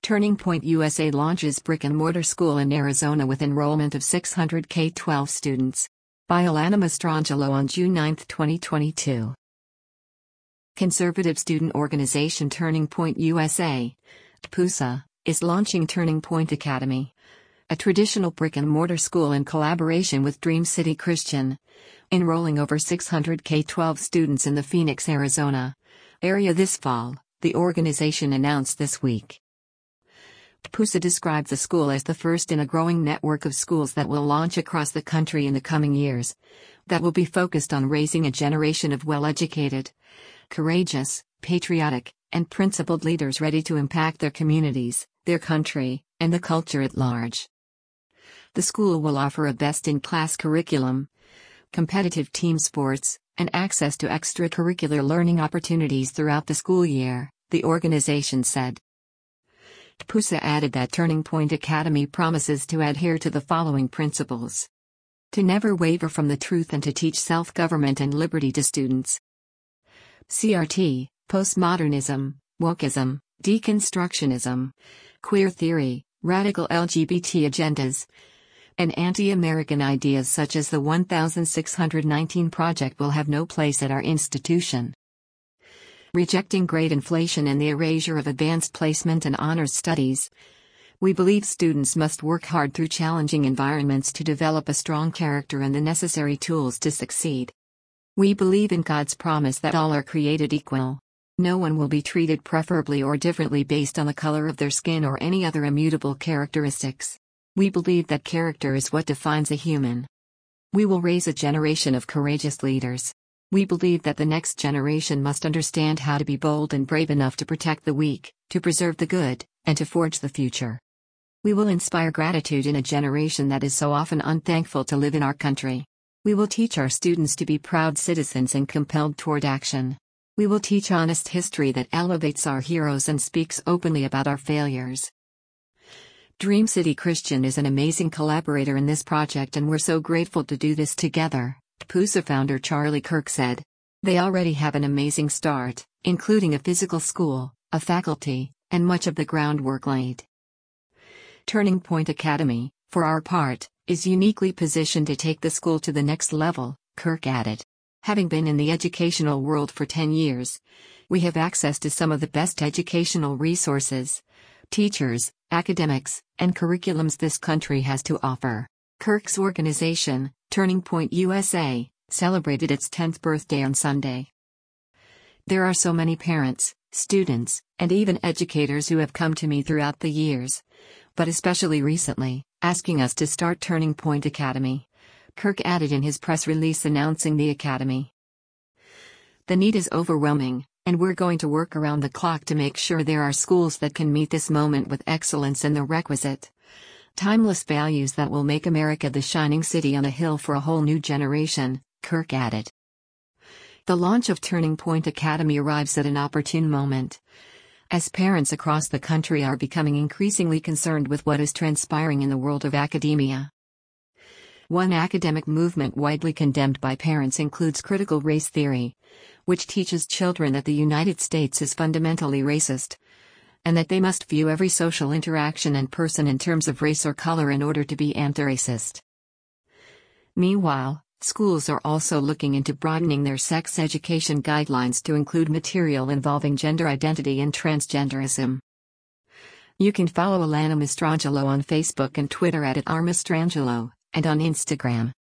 Turning Point USA launches brick-and-mortar school in Arizona with enrollment of 600 K-12 students. By Alana Mastrangelo on June 9, 2022. Conservative student organization Turning Point USA, TPUSA, is launching Turning Point Academy, a traditional brick-and-mortar school in collaboration with Dream City Christian, enrolling over 600 K-12 students in the Phoenix, Arizona area this fall, the organization announced this week. TPUSA described the school as the first in a growing network of schools that will launch across the country in the coming years, that will be focused on raising a generation of well-educated, courageous, patriotic, and principled leaders ready to impact their communities, their country, and the culture at large. The school will offer a best-in-class curriculum, competitive team sports, and access to extracurricular learning opportunities throughout the school year, the organization said. TPUSA added that Turning Point Academy promises to adhere to the following principles: to never waver from the truth and to teach self-government and liberty to students. CRT, postmodernism, wokeism, deconstructionism, queer theory, radical LGBT agendas, and anti-American ideas such as the 1619 Project will have no place at our institution. Rejecting grade inflation and the erasure of advanced placement and honors studies, we believe students must work hard through challenging environments to develop a strong character and the necessary tools to succeed. We believe in God's promise that all are created equal. No one will be treated preferably or differently based on the color of their skin or any other immutable characteristics. We believe that character is what defines a human. We will raise a generation of courageous leaders. We believe that the next generation must understand how to be bold and brave enough to protect the weak, to preserve the good, and to forge the future. We will inspire gratitude in a generation that is so often unthankful to live in our country. We will teach our students to be proud citizens and compelled toward action. We will teach honest history that elevates our heroes and speaks openly about our failures. Dream City Christian is an amazing collaborator in this project, and we're so grateful to do this together, TPUSA founder Charlie Kirk said. They already have an amazing start, including a physical school, a faculty, and much of the groundwork laid. Turning Point Academy, for our part, is uniquely positioned to take the school to the next level, Kirk added. Having been in the educational world for 10 years, we have access to some of the best educational resources, teachers, academics, and curriculums this country has to offer. Kirk's organization, Turning Point USA, celebrated its 10th birthday on Sunday. There are so many parents, students, and even educators who have come to me throughout the years, but especially recently, asking us to start Turning Point Academy, Kirk added in his press release announcing the academy. The need is overwhelming, and we're going to work around the clock to make sure there are schools that can meet this moment with excellence and the requisite, timeless values that will make America the shining city on a hill for a whole new generation, Kirk added. The launch of Turning Point Academy arrives at an opportune moment, as parents across the country are becoming increasingly concerned with what is transpiring in the world of academia. One academic movement widely condemned by parents includes critical race theory, which teaches children that the United States is fundamentally racist, and that they must view every social interaction and person in terms of race or color in order to be anti-racist. Meanwhile, schools are also looking into broadening their sex education guidelines to include material involving gender identity and transgenderism. You can follow Alana Mastrangelo on Facebook and Twitter at @rmastrangelo, and on Instagram